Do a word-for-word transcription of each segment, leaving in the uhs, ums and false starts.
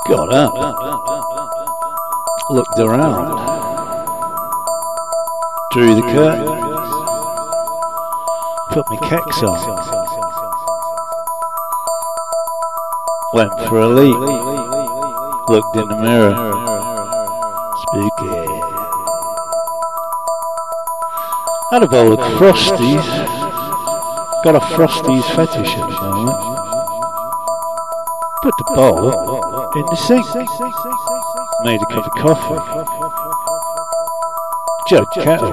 Got up, looked around, drew the curtains, put my kecks on, went for a leak, looked in the mirror, spooky. Had a bowl of Frosties, got a Frosties fetish at the moment. Put the bowl in the sink, made a cup of coffee, jug kettle,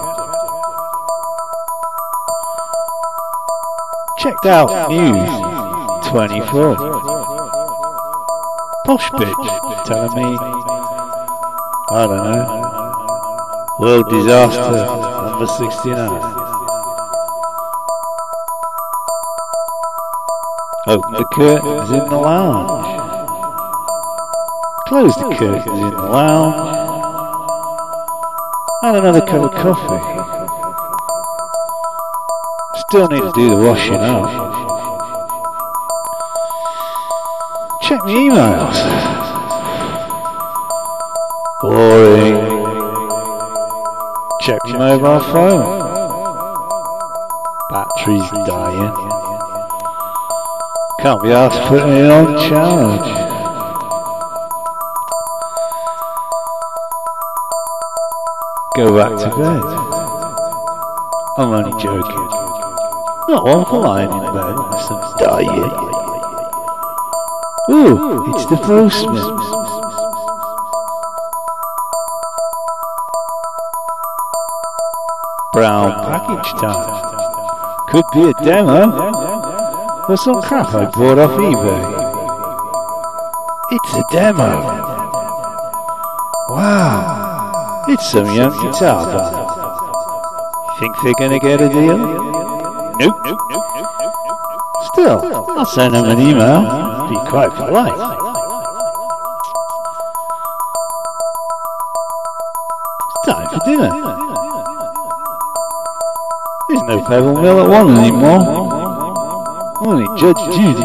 checked out News twenty-four, posh bitch telling me, I don't know, world disaster number sixty-nine. Opened the curtains in the lounge. Closed the curtains in the lounge. Had another cup of coffee. Still need to do the washing up. Check my emails. Boring. Check my mobile phone. Battery's dying. Can't be asked putting it on charge. Go back to bed. I'm only joking. Not one for lying in bed unless I'm dying. Ooh, it's the postman. Brown package time. Could be a demo. Or some crap I bought off eBay. It's a demo. Wow, it's some young guitar band. Think they're gonna get a deal? Nope. Still, I'll send them an email. Be quite polite. It's time for dinner. There's no Pebble Mill at one anymore. Only Judge Judy.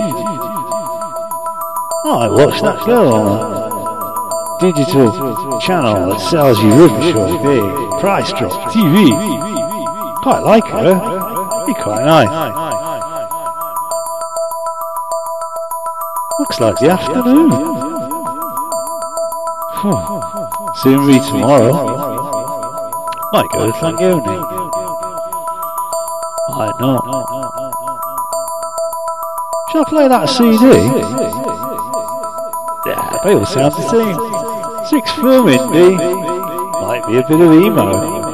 Oh, I watched that girl on a digital channel that sells you rubbish or big price drop T V. Quite like her. Be quite nice. Looks like the afternoon. Soon be tomorrow. Might go to Llangefni. Might not. Shall I play that C D? Yeah, they all sound the same. Six film indie. Might be a bit of emo.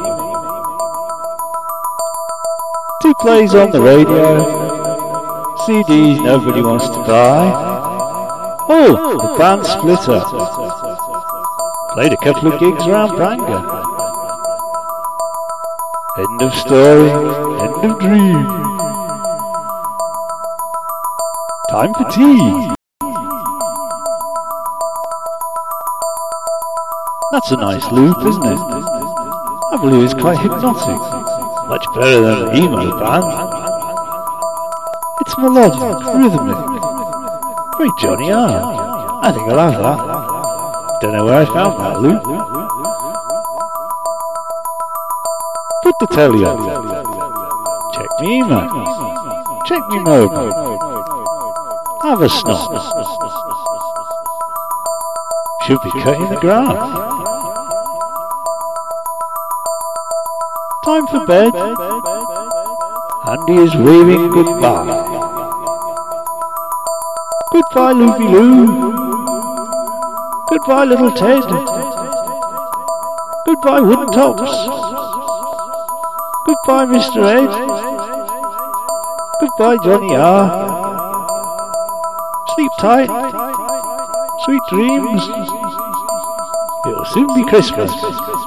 Two plays on the radio. C Ds nobody wants to buy. Oh, the band split up. Played a couple of gigs around Bangor. End of story, end of dream. Time for tea. That's a nice loop, isn't it? I believe it's quite hypnotic. Much better than an emo band. It's melodic, rhythmic. Very Johnny R. I think I'll have that. Don't know where I found that loop. Put the telly on. Check me email. Check me mobile. Have a snot. Should be cutting the grass. Time for bed. Andy is waving goodbye. Goodbye, Loopy Loo. Goodbye, little Ted. Goodbye, Wooden Tops. Goodbye, Mister Ed. Goodbye, Johnny R. Sleep tight. Sweet dreams. It'll soon be Christmas.